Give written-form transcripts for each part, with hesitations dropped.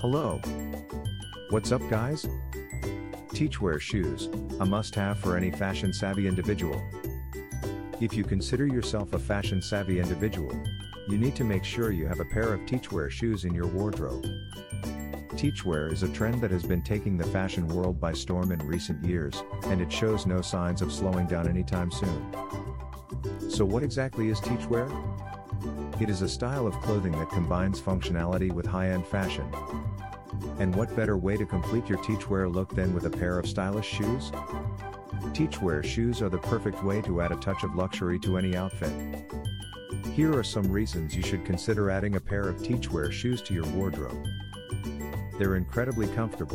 Hello. What's up, guys? Teachwear shoes, a must-have for any fashion-savvy individual. If you consider yourself a fashion-savvy individual, you need to make sure you have a pair of teachwear shoes in your wardrobe. Teachwear is a trend that has been taking the fashion world by storm in recent years, and it shows no signs of slowing down anytime soon. So what exactly is teachwear? It is a style of clothing that combines functionality with high-end fashion. And what better way to complete your teachwear look than with a pair of stylish shoes? Teachwear shoes are the perfect way to add a touch of luxury to any outfit. Here are some reasons you should consider adding a pair of teachwear shoes to your wardrobe. They're incredibly comfortable.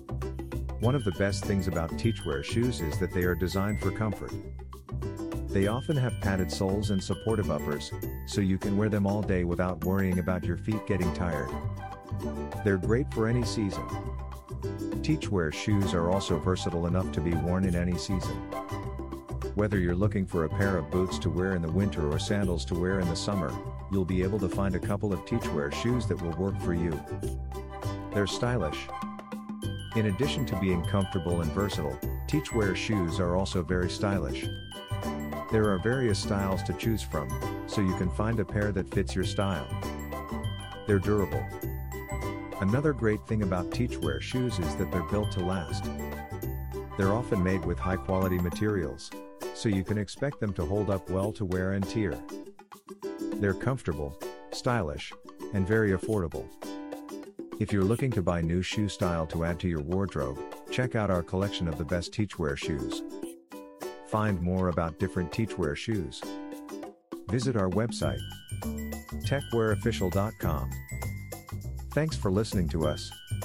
One of the best things about teachwear shoes is that they are designed for comfort. They often have padded soles and supportive uppers, so you can wear them all day without worrying about your feet getting tired. They're great for any season. Teachwear shoes are also versatile enough to be worn in any season. Whether you're looking for a pair of boots to wear in the winter or sandals to wear in the summer, you'll be able to find a couple of teachwear shoes that will work for you. They're stylish. In addition to being comfortable and versatile, teachwear shoes are also very stylish. There are various styles to choose from, so you can find a pair that fits your style. They're durable. Another great thing about teachwear shoes is that they're built to last. They're often made with high-quality materials, so you can expect them to hold up well to wear and tear. They're comfortable, stylish, and very affordable. If you're looking to buy new shoe style to add to your wardrobe, check out our collection of the best teachwear shoes. Find more about different teachwear shoes. Visit our website, techwearofficial.com. Thanks for listening to us.